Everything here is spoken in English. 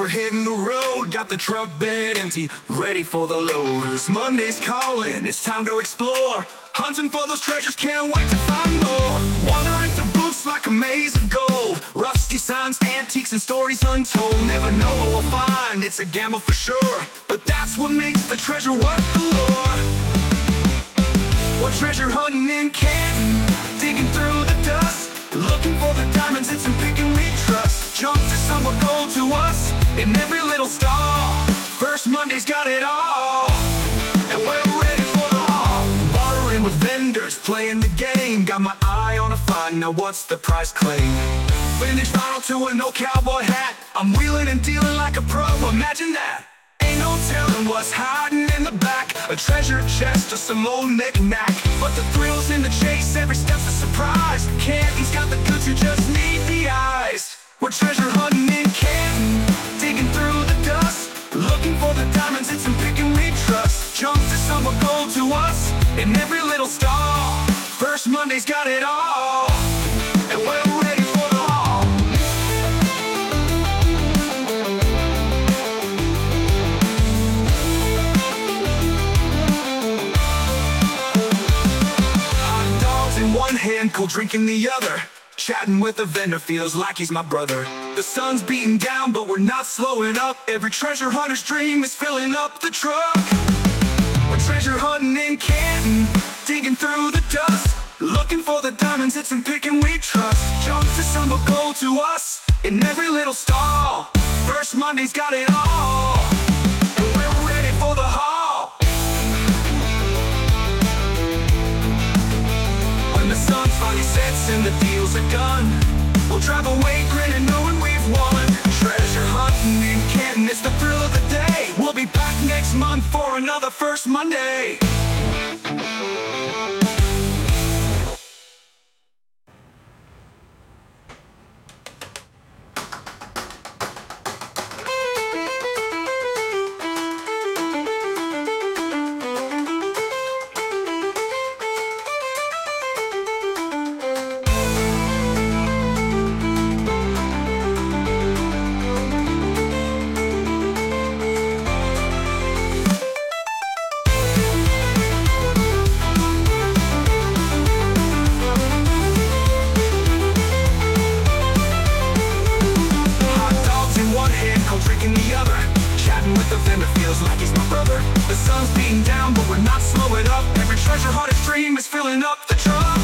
we're hitting the road. Got the truck bed empty, ready for the load. Monday's calling, it's time to explore. Hunting for those treasures, can't wait to find more. Wandering through booths like a maze of gold. Rusty signs, antiques, and stories untold. Never know what we'll find, it's a gamble for sure. But that's what makes the treasure worth the lure. We're treasure hunting in Canton, digging through the dust, looking for the diamonds, it's in picking we trust. Junk to some will gold to us, in every little stall. First Monday's got it all, and we're ready for the haul. Bartering with vendors, playing the game. Got my eye on a find, now what's the price claim? Vintage vinyl to an old cowboy hat. I'm wheeling and dealing like a pro, imagine that. Ain't no telling what's hiding in the back. A treasure chest or some old knick-knack. But the thrills in the chase, every step's a surprise. Canton's got the goods, you just need the eyes. We're treasure hunting in Canton, digging through the dust, looking for the diamonds, it's in picking we trust. Junk to some will gold to us, in every little stall. First Monday's got it all, and we're ready for the haul. Hot dogs in one hand, cold drink in the other. Chatting with a vendor feels like he's my brother. The sun's beating down, but we're not slowing up. Every treasure hunter's dream is filling up the truck. We're treasure hunting in Canton, digging through the dust, looking for the diamonds, it's in picking we trust. Junk to some will gold to us, in every little stall. First Monday's got it all, and we're ready for the haul. When the sun finally sets and the deals are done, we'll drive away grinning knowing we've won. Treasure hunting in Canton, it's the thrill of the day. We'll be back next month for another First Monday. Drinking the other, chatting with the vendor feels like he's my brother. The sun's beating down, but we're not slowing up. Every treasure hunter's dream is filling up the truck.